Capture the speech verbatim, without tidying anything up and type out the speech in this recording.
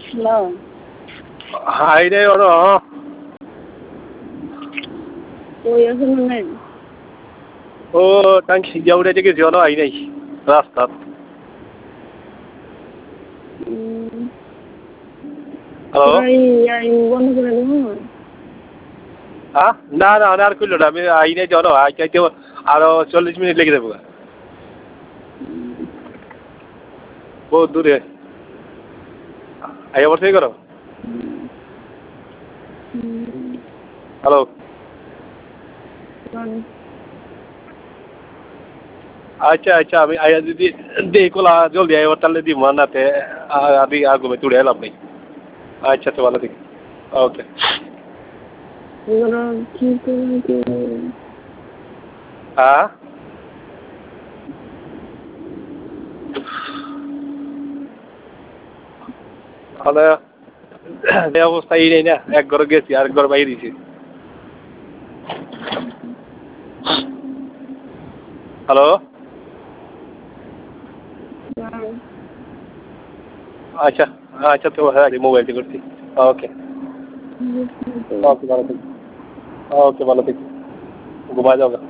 না হাই রে ওর ওই আসলে নাই ও তাই সিজা উঠে যে গেছি আই নাই রাস্তা হ্যালো বন্ধ করে দেবো হ্যাঁ না না আর করলো না আমি আই নাই জন আই চাইতে আরো চল্লিশ মিনিট লেগে দেবো বহুত দূরে আই আবার সেই করো হ্যালো আচ্ছা আচ্ছা আমি আয়া যদি দেই কোলা জলদি আইবার তাহলে দিব নাতে আদি আগুমে তুড়ে এলাম নেই আচ্ছা তো ভালো থাকি ওকে হ্যাঁ তাহলে এই অবস্থা এই নেই না এক ঘরে গেছি আরেক ঘর বাইরে দিছি হ্যালো আচ্ছা আচ্ছা তো হ্যাঁ মোবাইল থেকে করছি ওকে ওকে ভালো থাকি ওকে ভালো থাকি ঘুমা যাবে